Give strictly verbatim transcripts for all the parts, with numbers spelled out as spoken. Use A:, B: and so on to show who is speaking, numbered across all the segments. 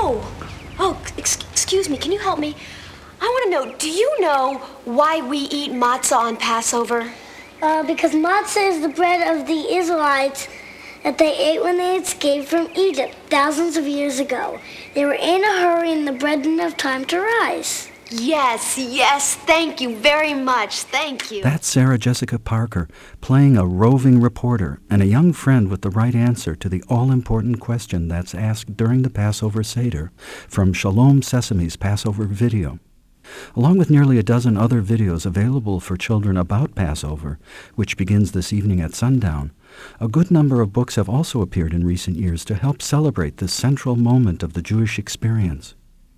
A: Oh, oh, ex- excuse me, can you help me? I want to know, do you know why we eat matzah on Passover?
B: Uh, because matzah is the bread of the Israelites that they ate when they escaped from Egypt thousands of years ago. They were in a hurry and the bread didn't have time to rise.
A: Yes, yes, thank you very much, thank you.
C: That's Sarah Jessica Parker, playing a roving reporter and a young friend with the right answer to the all-important question that's asked during the Passover Seder from Shalom Sesame's Passover video. Along with nearly a dozen other videos available for children about Passover, which begins this evening at sundown, a good number of books have also appeared in recent years to help celebrate this central moment of the Jewish experience.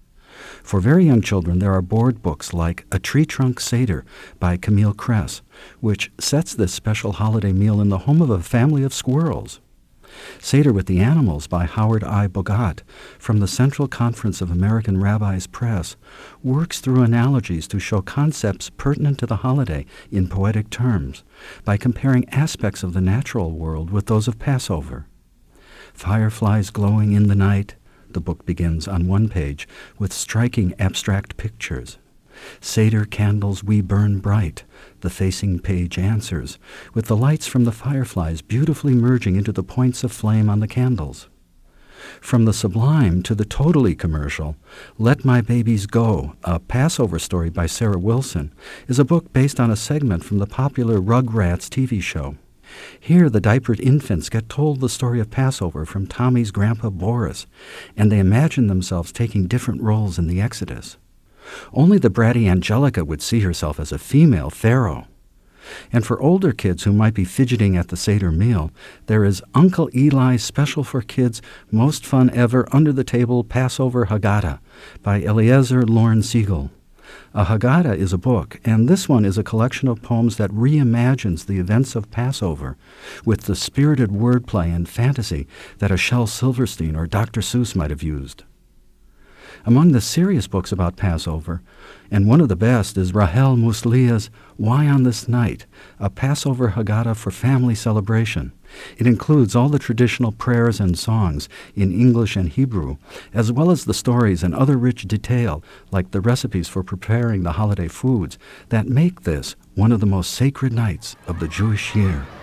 C: For very young children, there are board books like A Tree Trunk Seder by Camille Kress, which sets this special holiday meal in the home of a family of squirrels. Seder with the Animals by Howard I. Bogat from the Central Conference of American Rabbis Press works through analogies to show concepts pertinent to the holiday in poetic terms by comparing aspects of the natural world with those of Passover. Fireflies glowing in the night, the book begins on one page with striking abstract pictures. Seder candles we burn bright, the facing page answers, with the lights from the fireflies beautifully merging into the points of flame on the candles. From the sublime to the totally commercial, Let My Babies Go, a Passover story by Sarah Wilson, is a book based on a segment from the popular Rugrats T V show. Here, the diapered infants get told the story of Passover from Tommy's grandpa Boris, and they imagine themselves taking different roles in the Exodus. Only the bratty Angelica would see herself as a female pharaoh. And for older kids who might be fidgeting at the Seder meal, there is Uncle Eli's Special for Kids Most Fun Ever Under-the-Table Passover Haggadah by Eliezer Lorne Siegel. A Haggadah is a book, and this one is a collection of poems that reimagines the events of Passover with the spirited wordplay and fantasy that a Shel Silverstein or Doctor Seuss might have used. Among the serious books about Passover, and one of the best, is Rahel Muslia's Why on This Night, a Passover Haggadah for family celebration. It includes all the traditional prayers and songs in English and Hebrew, as well as the stories and other rich detail, like the recipes for preparing the holiday foods, that make this one of the most sacred nights of the Jewish year.